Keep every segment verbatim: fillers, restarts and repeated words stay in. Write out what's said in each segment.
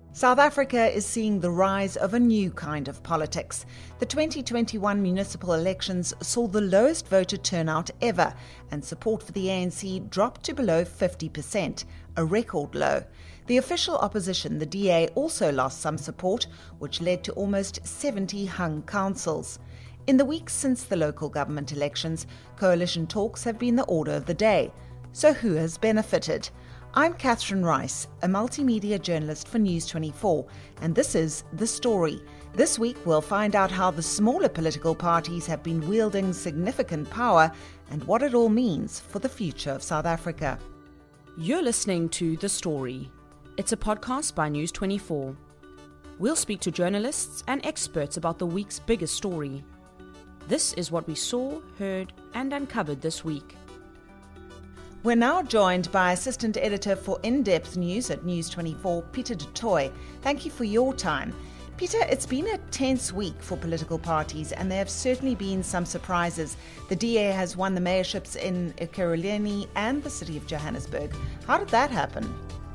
South Africa is seeing the rise of a new kind of politics. The twenty twenty-one municipal elections saw the lowest voter turnout ever, and support for the A N C dropped to below fifty percent, a record low. The official opposition, the D A, also lost some support, which led to almost seventy hung councils. In the weeks since the local government elections, coalition talks have been the order of the day. So who has benefited? I'm Catherine Rice, a multimedia journalist for News twenty-four, and this is The Story. This week we'll find out how the smaller political parties have been wielding significant power and what it all means for the future of South Africa. You're listening to The Story. It's a podcast by News twenty-four. We'll speak to journalists and experts about the week's biggest story. This is what we saw, heard, and uncovered this week. We're now joined by Assistant Editor for In-Depth News at News twenty-four, Peter du Toit. Thank you for your time. Peter, it's been a tense week for political parties, and there have certainly been some surprises. The D A has won the mayorships in Ekurhuleni and the city of Johannesburg. How did that happen?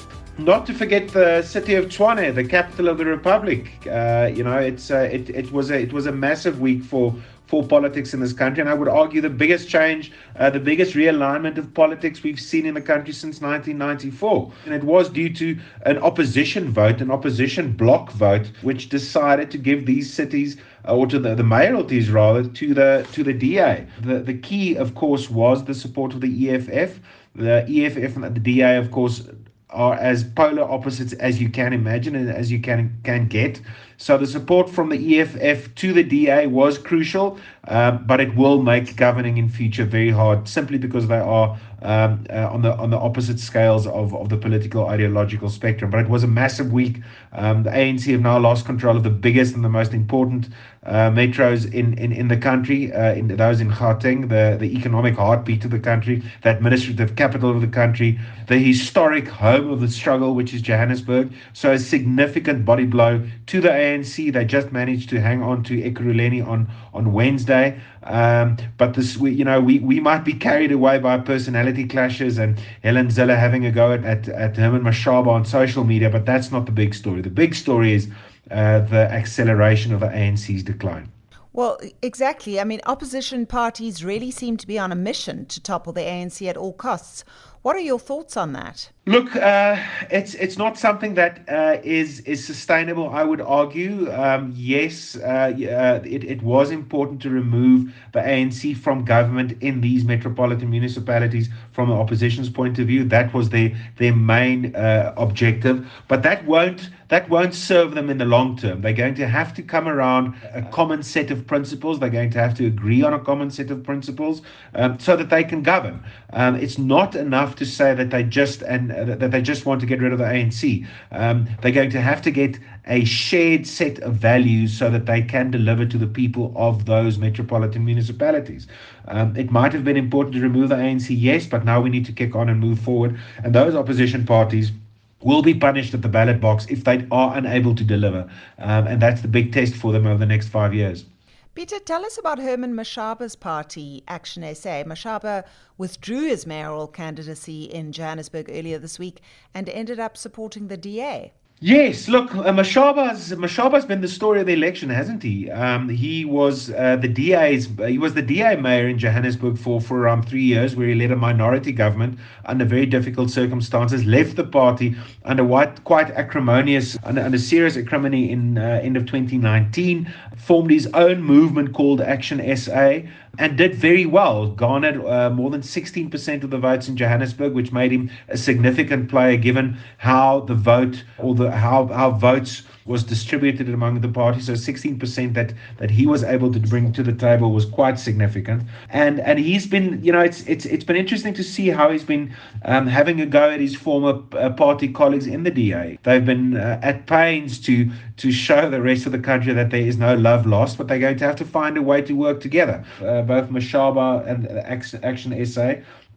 Not to forget the city of Tshwane, the capital of the Republic. Uh, you know, it's uh, it it was a it was a massive week for for politics in this country, and I would argue the biggest change, uh, the biggest realignment of politics we've seen in the country since nineteen ninety-four. And it was due to an opposition vote, an opposition bloc vote, which decided to give these cities, uh, or to the, the mayoralties rather, to the to the D A. The the key, of course, was the support of the E F F. The E F F and the D A, of course, are as polar opposites as you can imagine and as you can can get. So the support from the E F F to the D A was crucial, uh, but it will make governing in future very hard, simply because they are um, uh, on the on the opposite scales of, of the political ideological spectrum. But it was a massive week. Um, the A N C have now lost control of the biggest and the most important uh, metros in, in, in the country, uh, in those in Gauteng, the, the economic heartbeat of the country, the administrative capital of the country, the historic home of the struggle, which is Johannesburg. So a significant body blow to the A N C. They just managed to hang on to Ekurhuleni on, on Wednesday. Um, but this, we, you know, we, we might be carried away by personality clashes and Helen Zille having a go at, at, at Herman Mashaba on social media, but that's not the big story. The big story is uh, the acceleration of the A N C's decline. Well, exactly. I mean, opposition parties really seem to be on a mission to topple the A N C at all costs. What are your thoughts on that? Look, uh, it's it's not something that uh, is is sustainable, I would argue. Um, yes, uh, uh, it, it was important to remove the A N C from government in these metropolitan municipalities from an opposition's point of view. That was their their main uh, objective. But that won't that won't serve them in the long term. They're going to have to come around a common set of principles. They're going to have to agree on a common set of principles um, so that they can govern. Um, it's not enough to say that they just and uh, that they just want to get rid of the A N C. Um, they're going to have to get a shared set of values so that they can deliver to the people of those metropolitan municipalities. Um, it might have been important to remove the A N C, yes, but now we need to kick on and move forward. And those opposition parties will be punished at the ballot box if they are unable to deliver. Um, and that's the big test for them over the next five years. Peter, tell us about Herman Mashaba's party, Action S A. Mashaba withdrew his mayoral candidacy in Johannesburg earlier this week and ended up supporting the D A. Yes, look, uh, Mashaba's Mashaba's been the story of the election, hasn't he? Um, he was uh, the D A's he was the D A mayor in Johannesburg for, for around three years, where he led a minority government under very difficult circumstances. Left the party under quite quite acrimonious under, under serious acrimony in uh, end of twenty nineteen. Formed his own movement called Action S A. And did very well, garnered uh, more than sixteen percent of the votes in Johannesburg, which made him a significant player given how the vote or the how, how votes was distributed among the parties. So sixteen percent that that he was able to bring to the table was quite significant. And and he's been, you know, it's it's it's been interesting to see how he's been um, having a go at his former uh, party colleagues in the D A. They've been uh, at pains to to show the rest of the country that there is no love lost, but they're going to have to find a way to work together. Uh, both Mashaba and Action S A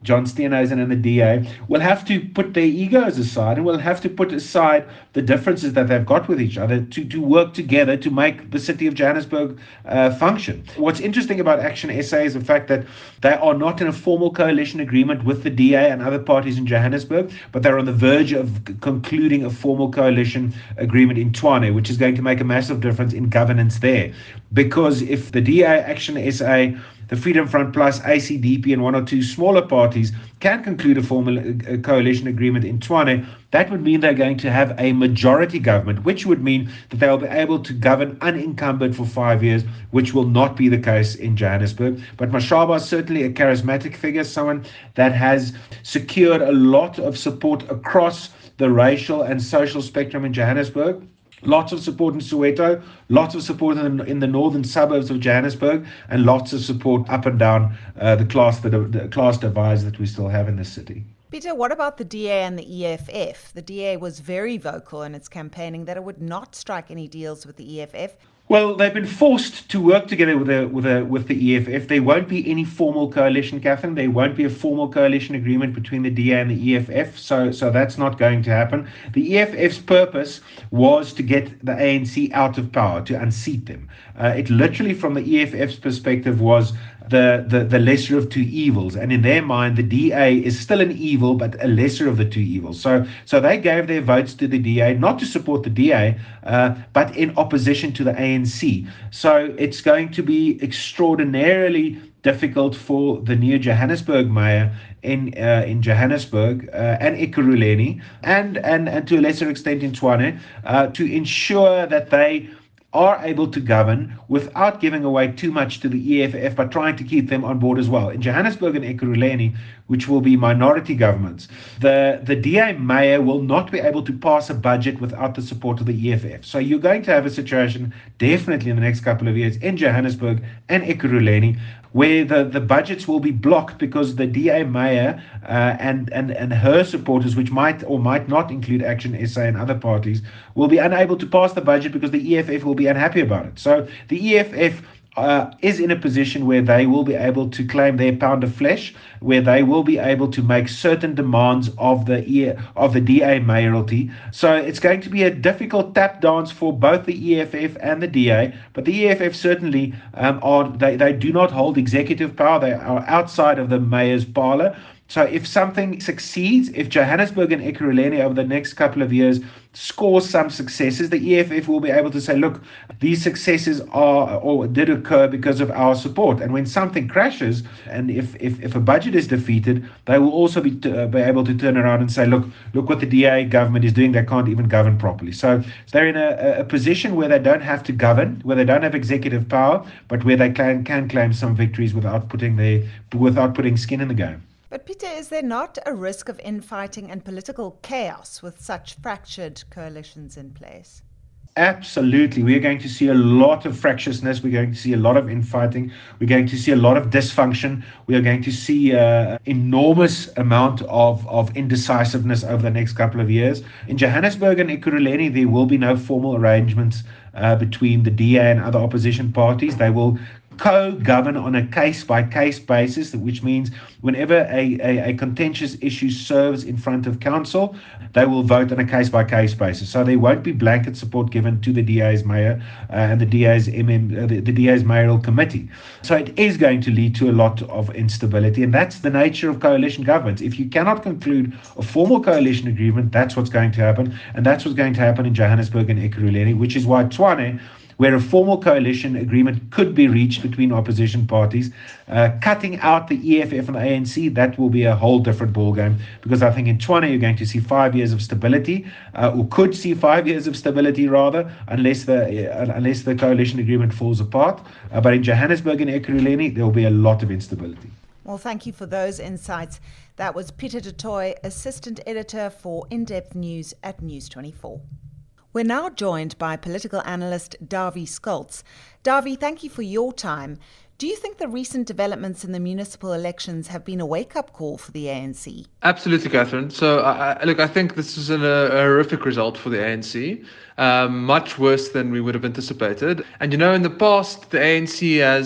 John Steenhuisen and the D A, will have to put their egos aside and will have to put aside the differences that they've got with each other to, to work together to make the city of Johannesburg uh, function. What's interesting about Action S A is the fact that they are not in a formal coalition agreement with the D A and other parties in Johannesburg, but they're on the verge of c- concluding a formal coalition agreement in Tshwane, which is going to make a massive difference in governance there. Because if the D A, Action S A, the Freedom Front Plus, A C D P, and one or two smaller parties can conclude a formal uh, coalition agreement in Tshwane, that would mean they're going to have a majority government, which would mean that they'll be able to govern unencumbered for five years, which will not be the case in Johannesburg. But Mashaba is certainly a charismatic figure, someone that has secured a lot of support across the racial and social spectrum in Johannesburg. Lots of support in Soweto, lots of support in the, in the northern suburbs of Johannesburg, and lots of support up and down uh, the class the, the class divides that we still have in the city. Peter, what about the D A and the E F F? The D A was very vocal in its campaigning that it would not strike any deals with the E F F. Well, they've been forced to work together with the with the with the E F F. There won't be any formal coalition, Catherine. There won't be a formal coalition agreement between the D A and the E F F. So, so that's not going to happen. The E F F's purpose was to get the A N C out of power, to unseat them. Uh, it literally, from the E F F's perspective, was the, the the lesser of two evils, and in their mind, the D A is still an evil, but a lesser of the two evils. So, so they gave their votes to the D A, not to support the D A, uh, but in opposition to the A N C. So, it's going to be extraordinarily difficult for the new Johannesburg mayor in uh, in Johannesburg uh, and Ekurhuleni, and and and to a lesser extent in Tshwane, uh, to ensure that they are able to govern without giving away too much to the E F F, but trying to keep them on board as well. In Johannesburg and Ekurhuleni, which will be minority governments, the, the D A mayor will not be able to pass a budget without the support of the E F F. So you're going to have a situation, definitely in the next couple of years, in Johannesburg and Ekurhuleni, where the, the budgets will be blocked because the D A mayor uh, and, and, and her supporters, which might or might not include Action S A and other parties, will be unable to pass the budget because the E F F will be unhappy about it. So the E F F Uh, is in a position where they will be able to claim their pound of flesh, where they will be able to make certain demands of the e- of the D A mayoralty. So it's going to be a difficult tap dance for both the E F F and the D A. But the E F F certainly um, are they, they do not hold executive power. They are outside of the mayor's parlor. So if something succeeds, if Johannesburg and Ekurhuleni over the next couple of years score some successes, the E F F will be able to say, look, these successes are or did occur because of our support. And when something crashes, and if if, if a budget is defeated, they will also be, t- uh, be able to turn around and say, look, look what the D A government is doing. They can't even govern properly. So they're in a, a position where they don't have to govern, where they don't have executive power, but where they can, can claim some victories without putting their without putting skin in the game. But Peter, is there not a risk of infighting and political chaos with such fractured coalitions in place? Absolutely. We are going to see a lot of fractiousness. We're going to see a lot of infighting. We're going to see a lot of dysfunction. We are going to see an enormous amount of, of indecisiveness over the next couple of years. In Johannesburg and Ekurhuleni, there will be no formal arrangements uh, between the D A and other opposition parties. They will co-govern on a case-by-case basis, which means whenever a, a, a contentious issue serves in front of council, they will vote on a case-by-case basis. So there won't be blanket support given to the D A's mayor uh, and the D A's M M, uh, the, the D A's mayoral committee. So it is going to lead to a lot of instability, and that's the nature of coalition governments. If you cannot conclude a formal coalition agreement, that's what's going to happen, and that's what's going to happen in Johannesburg and Ekurhuleni, which is why Tshwane, where a formal coalition agreement could be reached between opposition parties, uh, cutting out the E F F and the A N C, that will be a whole different ballgame, because I think in Tshwane you're going to see five years of stability, uh, or could see five years of stability rather, unless the uh, unless the coalition agreement falls apart. Uh, but in Johannesburg and Ekurhuleni, there will be a lot of instability. Well, thank you for those insights. That was Peter du Toit, Assistant Editor for In-Depth News at News twenty-four. We're now joined by political analyst Dawie Schultz. Dawie, thank you for your time. Do you think the recent developments in the municipal elections have been a wake-up call for the A N C? Absolutely, Catherine. So, I, I, look, I think this is an, a, a horrific result for the A N C, um, much worse than we would have anticipated. And, you know, in the past, the A N C has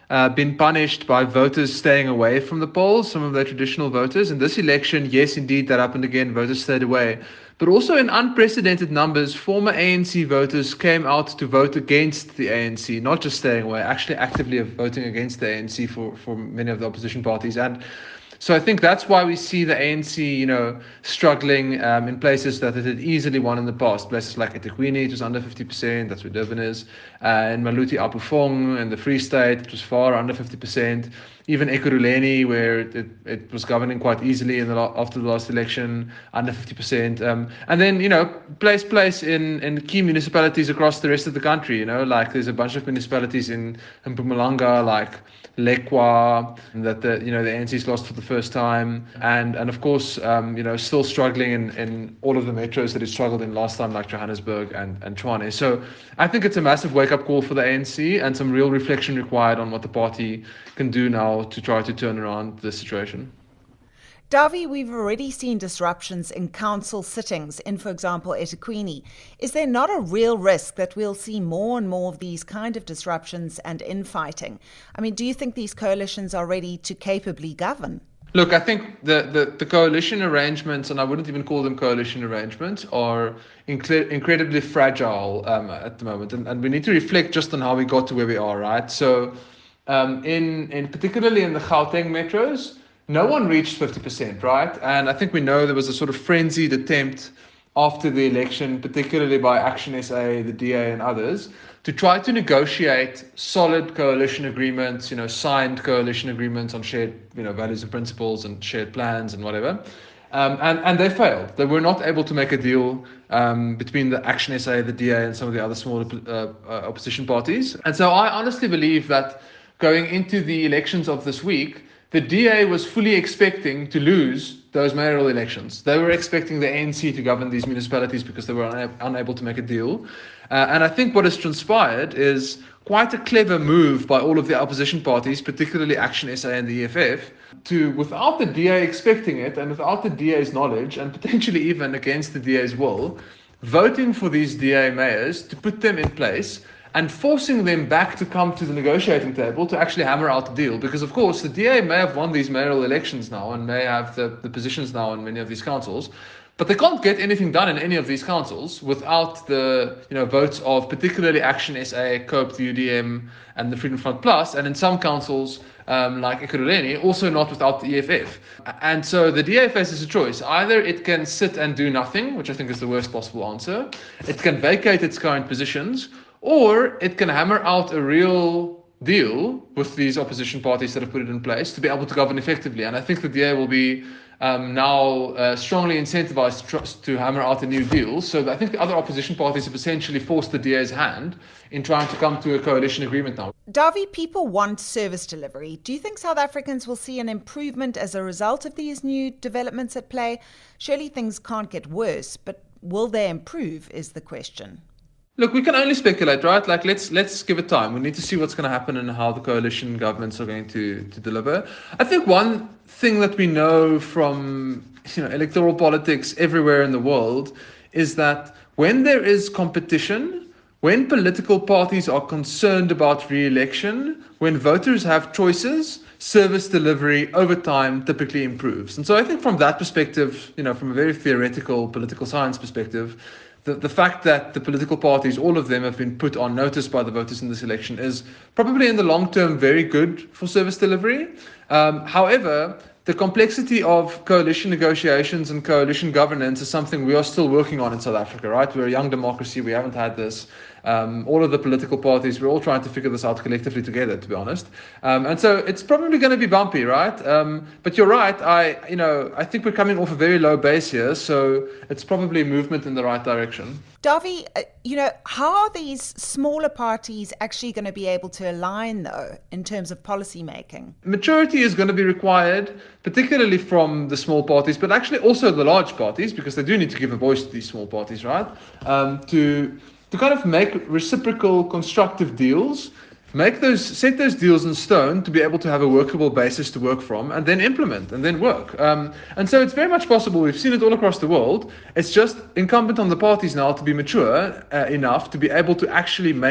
uh, been punished by voters staying away from the polls, some of their traditional voters. In this election, yes, indeed, that happened again. Voters stayed away. But also in unprecedented numbers, former A N C voters came out to vote against the A N C, not just staying away, actually actively voting against the A N C for, for many of the opposition parties. And so I think that's why we see the A N C, you know, struggling um, in places that it had easily won in the past. Places like eThekwini, it was under fifty percent, that's where Durban is. Uh, in Maluti Apufong, in the Free State, it was far under fifty percent. Even Ekurhuleni, where it, it was governing quite easily in the after the last election, under fifty percent. Um, and then, you know, place place in, in key municipalities across the rest of the country, you know, like there's a bunch of municipalities in, in Mpumalanga, like Lekwa, that the you know the A N C's lost for the first time, and and of course um, you know still struggling in, in all of the metros that it struggled in last time, like Johannesburg and and Tshwane. So I think it's a massive wake up call for the A N C and some real reflection required on what the party can do now to try to turn around the situation. Davi, we've already seen disruptions in council sittings in, for example, eThekwini. Is there not a real risk that we'll see more and more of these kind of disruptions and infighting? I mean, do you think these coalitions are ready to capably govern? Look, I think the, the, the coalition arrangements, and I wouldn't even call them coalition arrangements, are incre- incredibly fragile um, at the moment. And, and we need to reflect just on how we got to where we are, right? So um, in, in particularly in the Gauteng metros, no one reached fifty percent, right? And I think we know there was a sort of frenzied attempt after the election, particularly by Action S A, the D A and others, to try to negotiate solid coalition agreements, you know, signed coalition agreements on shared, you know, values and principles and shared plans and whatever. Um, and, and they failed. They were not able to make a deal um, between the Action S A, the D A and some of the other smaller uh, uh, opposition parties. And so I honestly believe that going into the elections of this week, the D A was fully expecting to lose those mayoral elections. They were expecting the A N C to govern these municipalities because they were una- unable to make a deal. Uh, and I think what has transpired is quite a clever move by all of the opposition parties, particularly Action S A and the E F F, to, without the D A expecting it and without the D A's knowledge and potentially even against the D A's will, voting for these D A mayors to put them in place and forcing them back to come to the negotiating table to actually hammer out the deal. Because, of course, the D A may have won these mayoral elections now and may have the, the positions now in many of these councils, but they can't get anything done in any of these councils without the you know votes of particularly Action S A, COPE, the U D M, and the Freedom Front Plus, and in some councils, um, like Ekurhuleni, also not without the E F F. And so the D A faces a choice. Either it can sit and do nothing, which I think is the worst possible answer, it can vacate its current positions, or it can hammer out a real deal with these opposition parties that have put it in place to be able to govern effectively. And I think the D A will be um, now uh, strongly incentivized to, to hammer out a new deal. So I think the other opposition parties have essentially forced the D A's hand in trying to come to a coalition agreement now. Davi, people want service delivery. Do you think South Africans will see an improvement as a result of these new developments at play? Surely things can't get worse, but will they improve is the question. Look, we can only speculate, right? Like, let's let's give it time. We need to see what's going to happen and how the coalition governments are going to, to deliver. I think one thing that we know from you know electoral politics everywhere in the world is that when there is competition, when political parties are concerned about re-election, when voters have choices, service delivery over time typically improves. And so I think from that perspective, you know, from a very theoretical political science perspective, The, the fact that the political parties, all of them, have been put on notice by the voters in this election is probably in the long term very good for service delivery. Um, however, the complexity of coalition negotiations and coalition governance is something we are still working on in South Africa, right? We're a young democracy. We haven't had this. Um, all of the political parties, we're all trying to figure this out collectively together, to be honest. Um, and so it's probably going to be bumpy, right? Um, but you're right. I, you know, I think we're coming off a very low base here, so it's probably a movement in the right direction. Davi, uh, you know, how are these smaller parties actually going to be able to align, though, in terms of policy making? Maturity is going to be required, particularly from the small parties, but actually also the large parties, because they do need to give a voice to these small parties, right? Um, to to kind of make reciprocal constructive deals, make those, set those deals in stone to be able to have a workable basis to work from, and then implement and then work. Um, and so it's very much possible. We've seen it all across the world. It's just incumbent on the parties now to be mature uh, enough to be able to actually make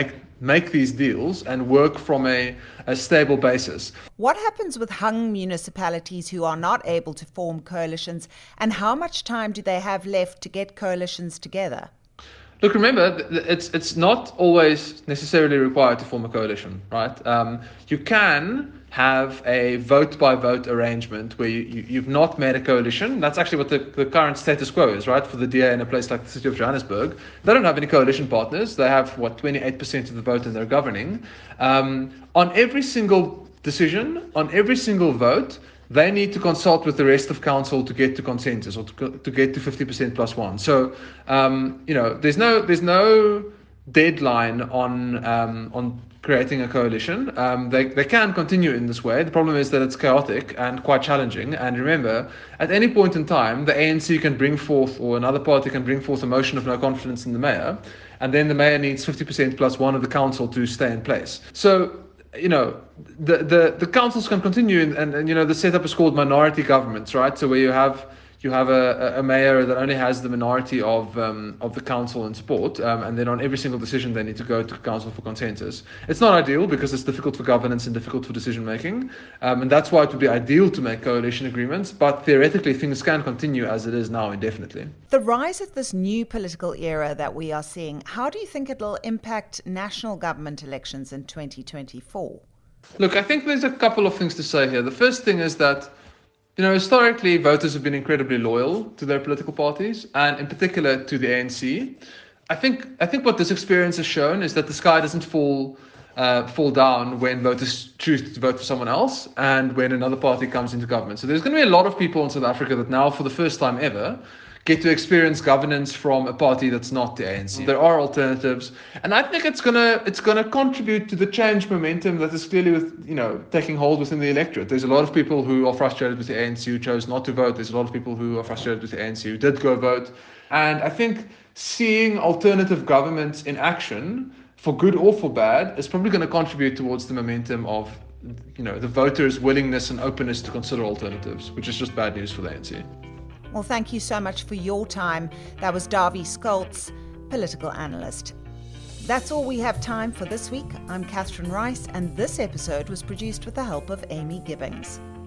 make these deals and work from a, a stable basis. What happens with hung municipalities who are not able to form coalitions, and how much time do they have left to get coalitions together? Look, remember, it's it's not always necessarily required to form a coalition, right? Um, you can have a vote-by-vote arrangement where you, you, you've not made a coalition. That's actually what the, the current status quo is, right? For the D A in a place like the city of Johannesburg. They don't have any coalition partners. They have, what, twenty-eight percent of the vote and they're governing. Um, on every single decision, on every single vote, they need to consult with the rest of council to get to consensus or to, to get to fifty percent plus one. So, um, you know, there's no there's no deadline on um, on creating a coalition. Um, they they can continue in this way. The problem is that it's chaotic and quite challenging. And remember, at any point in time, the A N C can bring forth, or another party can bring forth, a motion of no confidence in the mayor, and then the mayor needs fifty percent plus one of the council to stay in place. So, you know, the, the, the councils can continue, and, and, and, you know, the setup is called minority governments, right? So where you have you have a, a mayor that only has the minority of um, of the council in support, um, and then on every single decision they need to go to council for consensus. It's not ideal because it's difficult for governance and difficult for decision making, um, and that's why it would be ideal to make coalition agreements, but theoretically things can continue as it is now indefinitely. The rise of this new political era that we are seeing, how do you think it'll impact national government elections in twenty twenty-four? Look, I think there's a couple of things to say here. The first thing is that, you know, historically, voters have been incredibly loyal to their political parties, and in particular to the A N C. I think I think what this experience has shown is that the sky doesn't fall uh, fall down when voters choose to vote for someone else and when another party comes into government. So there's going to be a lot of people in South Africa that now, for the first time ever, get to experience governance from a party that's not the A N C. There are alternatives, and I think it's gonna it's gonna contribute to the change momentum that is clearly with you know taking hold within the electorate. There's a lot of people who are frustrated with the A N C who chose not to vote. There's a lot of people who are frustrated with the A N C who did go vote, and I think seeing alternative governments in action, for good or for bad, is probably going to contribute towards the momentum of you know the voters' willingness and openness to consider alternatives, which is just bad news for the A N C. Well, thank you so much for your time. That was Dawie Scholtz, political analyst. That's all we have time for this week. I'm Catherine Rice, and this episode was produced with the help of Amy Gibbings.